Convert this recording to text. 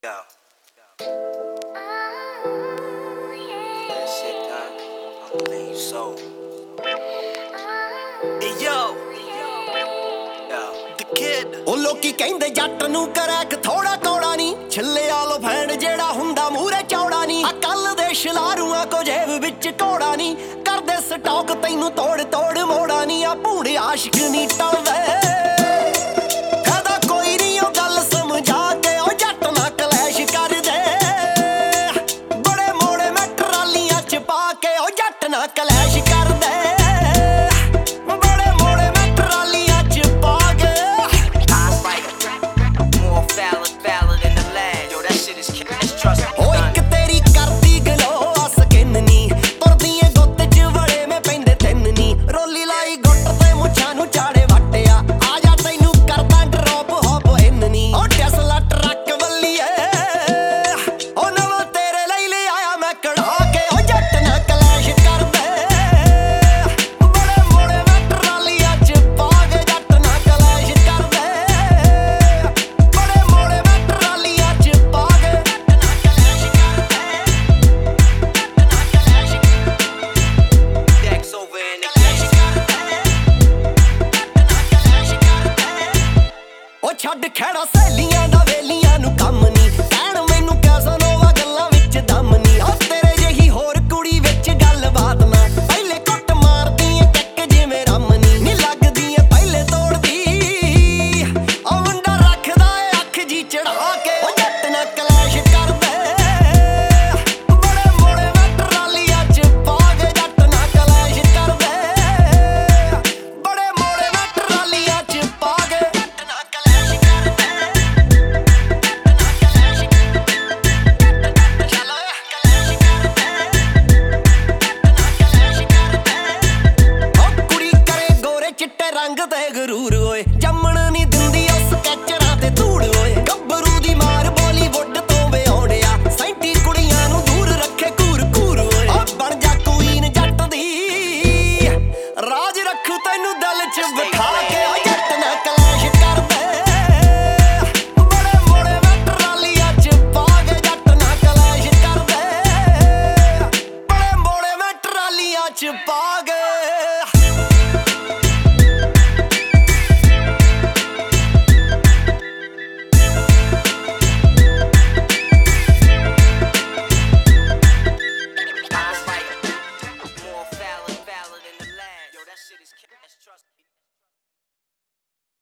Yo. That shit done. I believe you so. Hey yo. Yo. The kid. ਉਹ ਲੋਕੀ ਕਹਿੰਦੇ ਜੱਟ ਨੂੰ ਕਰੈਕ ਥੋੜਾ ਕੌੜਾ ਨਹੀਂ ਛੱਲੇ ਆਲੋ ਫੈਨ ਜਿਹੜਾ ਹੁੰਦਾ ਮੂਰੇ ਚੌੜਾ ਨਹੀਂ ਆ ਕੱਲ ਦੇ ਸ਼ਲਾਰੂਆਂ ਕੋ ਜੇਬ ਵਿੱਚ ਕੋੜਾ ਨਹੀਂ ਕਰਦੇ ਸਟਾਕ ਤੈਨੂੰ ਤੋੜ ਤੋੜ ਮੋੜਾ ਨਹੀਂ ਆ ਭੂੜੇ ਆਸ਼ਿਕ ਨਹੀਂ ਟਲਦੇ ਕਲੈਸ਼ ਕਰਦੇ ਬੜੇ ਮੋੜੇ ਮੈਂ ਟਰਾਲੀਆਂ ਚ ਪਾ ਕੇ ਉਹ ਇੱਕ ਤੇਰੀ ਕਰਦੀ ਗਲੋ ਆ ਸਕਿਨ ਨੀ ਤੁਰਦੀ ਏ ਗੁੱਤ ਚ ਵੜੇ ਮੈਂ ਪੈਂਦੇ ਤਿੰਨ ਨੀ ਰੋਲੀ ਲਾਈ ਗੁੱਟ ਤੇ ਮੁੱਛਾਂ ਨੂੰ ਚਾੜੇ ਵੱਟਿਆ ਆ ਜਾ ਤੈਨੂੰ ਕਰਦਾ ਡਰੋਪ ਹੋਪ ਇਨ ਨੀ ਉਹ ਟੈਸਲਾ ਟਰੱਕ ਵੱਲੀਏ ਉਹ ਨਵਾਂ ਤੇਰੇ ਲਈ ਲੈ ਆਇਆ ਮੈਂ ਕਢਾ ਕੇ ਉਹ ਜੱਟ ਨਾ ਕਲੈਸ਼ ਛੱਡ ਖੜਾ ਸਹੇਲੀਆਂ ਦਾ ਵੇਲੀਆਂ ਨੂੰ ਕੰਮ ਨੀ ਕਹਿਣ ਮੈਨੂੰ ਕੈਸਨੋਵਾ ਗੱਲਾਂ ਵਿੱਚ ਦਮ ਨੀ ਉਹ ਤੇਰੇ ਜਿਹੀ ਹੋਰ ਕੁੜੀ ਵਿੱਚ ਗੱਲਬਾਤ ਨਾ ਪਹਿਲੇ ਕੁੱਟ ਮਾਰਦੀ ਏ ਟੱਕ ਜਿਵੇਂ ਰਮ ਨੀ ਲੱਗਦੀ ਏ ਪਹਿਲੇ ਤੋੜਦੀ ਉਹ ਮੁੰਡਾ ਰੱਖਦਾ ਏ ਅੱਖ ਜੀ ਚੜਾ ਕੇ ਉਹ ਜੱਟ ਨਾ ਕਲੈਸ਼